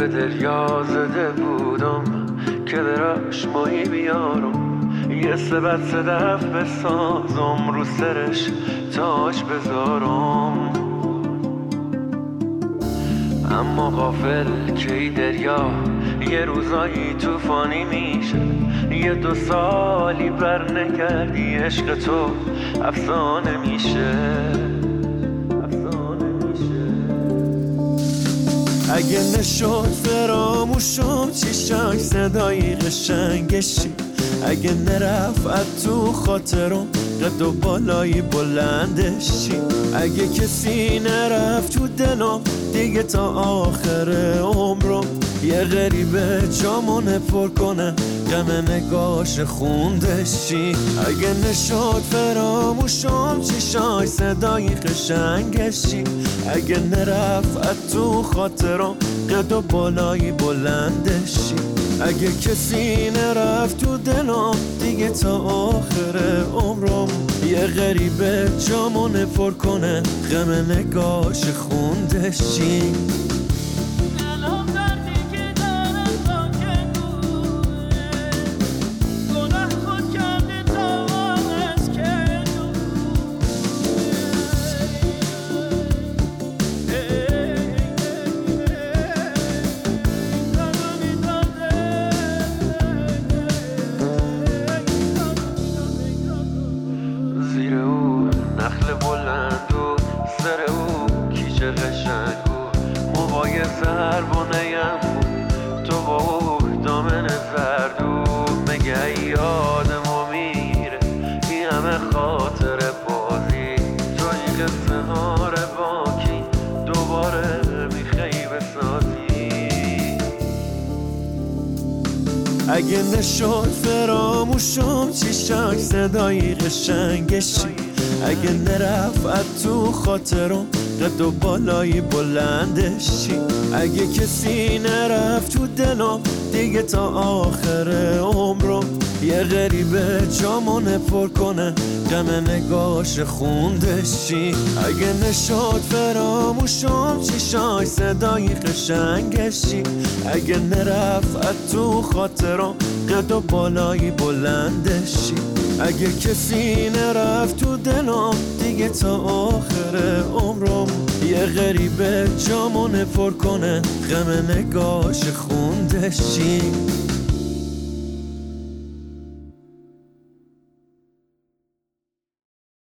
به دریا زده بودم که دراش ماهی بیارم، یه سبت صدف بسازم رو سرش تاج بذارم. اما غافل که ای دریا یه روزایی توفانی میشه، یه 2 سالی بر نکردی عشق تو افسانه میشه. اگه نشد فراموشم چیشاش صدای قشنگشی، اگه نرفت تو خاطرم قد و بالای بلندشی، اگه کسی نرفت تو دلم دیگه تا آخر عمرم، یه غریبه جامونه پر کنه غم نگاش خوندشی. اگه نشد فراموشم چیشای صدای قشنگشی، اگه نرفت تو خاطرم قد و بالای بلندشی، اگه کسی نرفت تو دلم دیگه تا آخر عمرم، یه غریبه جامونه پر کنه غم نگاش خوندشی. نخل بلند و سر او کیچه قشنگ و موهای زربانه‌ام تو با او دامن زرد و مگه یادمو میره این همه خاطر بازی، تو این قصه ها باکی دوباره میخوای بسازی. اگه نشد فراموشم چیشاش صدای قشنگشی، اگه نرفت تو خاطرم قد و بالای بلندشی، اگه کسی نرفت تو دلم دیگه تا آخر عمرم، یه غریبه جامونه پر کنه غم نگاش خوندشی. اگه نشد فراموشم چیشای صدای قشنگشی، اگه نرفت تو خاطرم قد و بالای بلندشی، اگه کسی نرفت تو دلم دیگه تا آخر عمرم، یه غریبه جامونه پر کنه غم نگاش خوندشی.